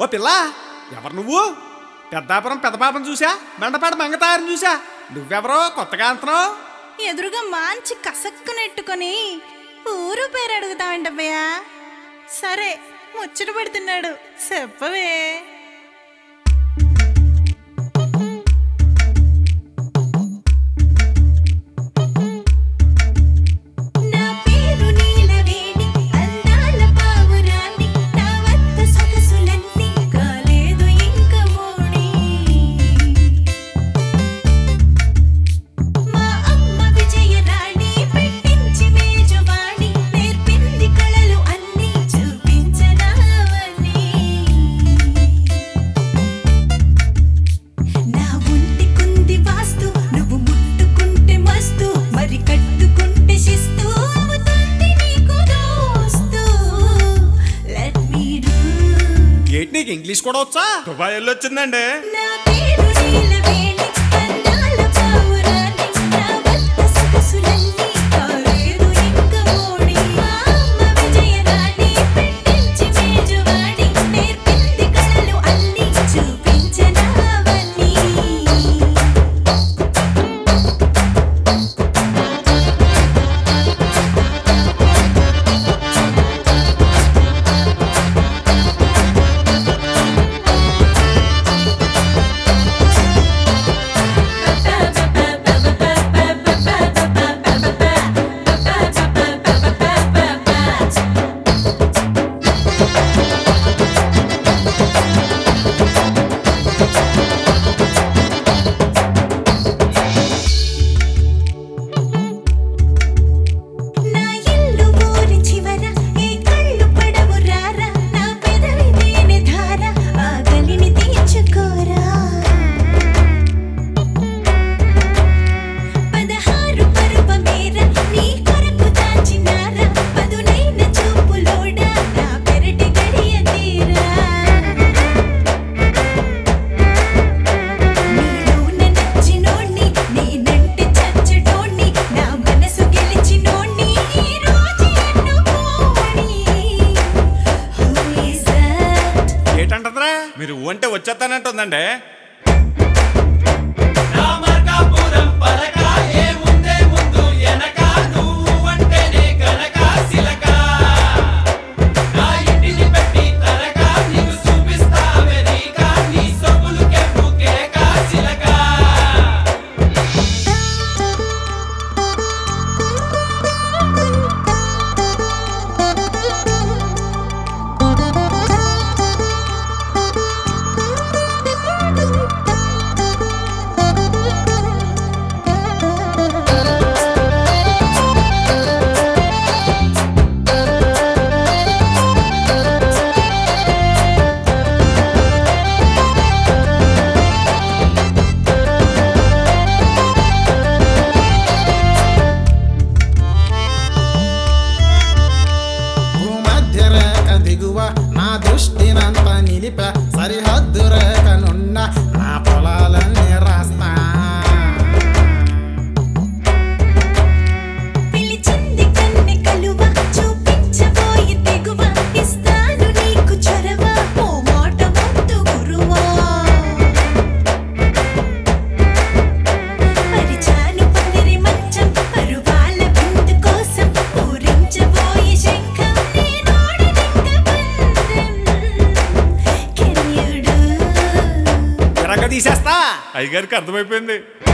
ఓ పిల్ల, ఎవరు నువ్వు? పెద్దాపురం పెద్ద పాపను చూసా, బండపాట మంగతారని చూసా. నువ్వెవరో కొత్తగా అంటున్నావు? ఎదురుగా మంచి కసక్కు నెట్టుకొని ఊరు పేరు అడుగుతావంటబ్బయ్యా. సరే, ముచ్చట పెడుతున్నాడు, చెప్పవే. నీకు ఇంగ్లీష్ కూడా వచ్చా? దుబాయ్ వెళ్ళి వచ్చిందండి. మీరు అంటే వచ్చేస్తానంటుందండి. నా దృష్టినంత నిలిప సరిహద్దు రేఖనున్న నా పొలాలన్నీ రాస్తా. పిలిచింది కన్నె కలువ, చూపించబోయి తెగువ, ఇస్తాను నీకు చొరవ, ఓ మాట ముద్దు గురువా. పరిచాను పందిరి మంచం, పరువాల విందు కోసం, పూరించబోయి శంఖం, తీసేస్తా. అయ్యగారికి అర్థమైపోయింది.